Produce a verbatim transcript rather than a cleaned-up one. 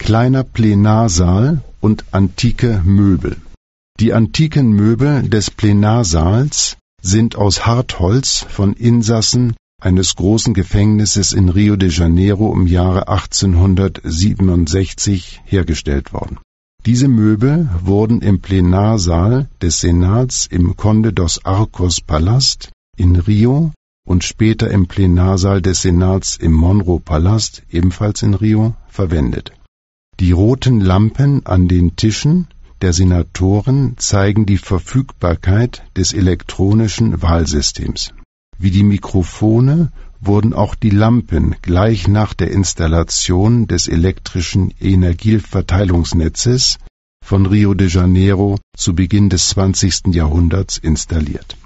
kleiner Plenarsaal und antike Möbel. Die antiken Möbel des Plenarsaals sind aus Hartholz von Insassen eines großen Gefängnisses in Rio de Janeiro im Jahre achtzehnhundertsiebenundsechzig hergestellt worden. Diese Möbel wurden im Plenarsaal des Senats im Conde dos Arcos Palast in Rio und später im Plenarsaal des Senats im Monroe Palast, ebenfalls in Rio, verwendet. Die roten Lampen an den Tischen der Senatoren zeigen die Verfügbarkeit des elektronischen Wahlsystems. Wie die Mikrofone wurden auch die Lampen gleich nach der Installation des elektrischen Energieverteilungsnetzes von Rio de Janeiro zu Beginn des zwanzigsten Jahrhunderts installiert.